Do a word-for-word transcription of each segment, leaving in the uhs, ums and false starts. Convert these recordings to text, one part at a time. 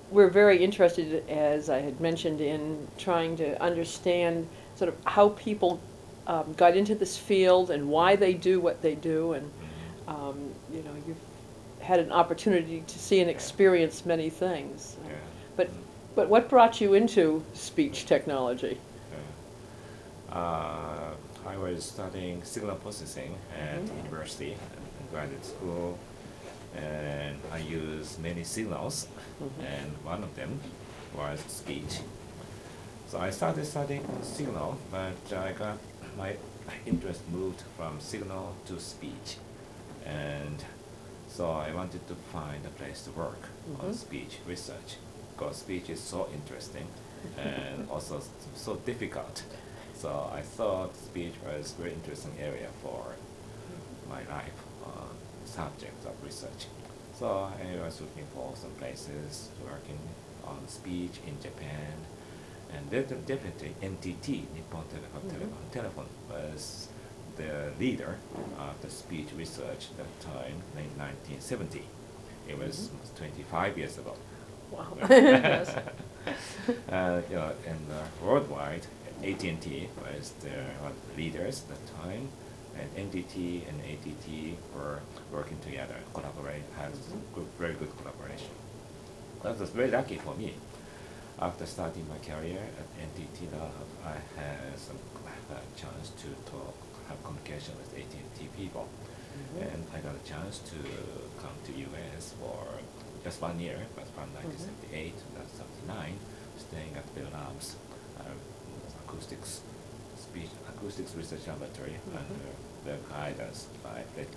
we're very interested, as I had mentioned, in trying to understand sort of how people um, got into this field and why they do what they do. And, Mhm. um, you know, you've had an opportunity to see and experience many things. Yeah. But, Mhm. but what brought you into speech technology? Yeah. Uh, I was studying signal processing at Mhm. university and graduate school, and I use many signals, Mhm. and one of them was speech. So I started studying signal, but I got my interest moved from signal to speech, and so I wanted to find a place to work on Mhm. speech research, because speech is so interesting and also s- so difficult. So I thought speech was a very interesting area for my life uh, subject of research. So I was looking for some places working on speech in Japan, and de- definitely N T T, Nippon Telephone, Mhm. Telephone, Telephone was the leader of the speech research at that time in nineteen seventy. It was Mhm. twenty-five years ago. Wow. Right. Yes. uh, you know, and uh, worldwide, A T and T was the one of the leaders at that time, and N T T and A T T were working together, collaborate, had some Mhm. good, very good collaboration. That was very lucky for me. After starting my career at N T T, now I had some uh, chance to talk, have communication with A T and T people, Mhm. and I got a chance to come to U S for just one year, but from nineteen seventy-eight to nineteen seventy-nine, staying at Bell Labs uh, acoustics speech acoustics research laboratory Mhm. under the guidance by Fred,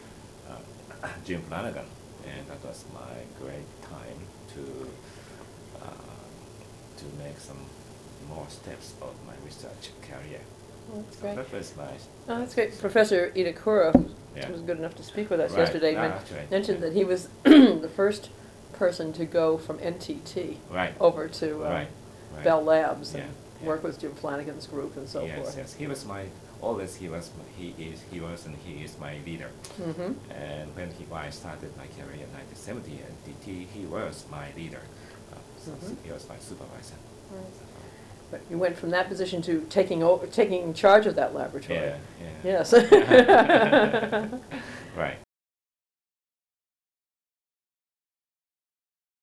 uh, Jim Flanagan, and that was my great time to uh, to make some more steps of my research career. Well, that's So great. that was my. Oh, that's great. Professor Itakura, Yeah. who was good enough to speak with us Right. yesterday, Ah, men- that's right. mentioned Yeah. that he was the first person to go from N T T Right. over to um, Right. Right. Bell Labs Yeah. and Yeah. work with Jim Flanagan's group and so Yes, forth. yes. He was my always. He was. my- He is. He was, and he is my leader. Mhm. And when he when I started my career in nineteen seventy at N T T, he was my leader. Uh, so Mhm. He was my supervisor. Right. But you went from that position to taking over, taking charge of that laboratory. Yeah. Yeah. Yes. Right.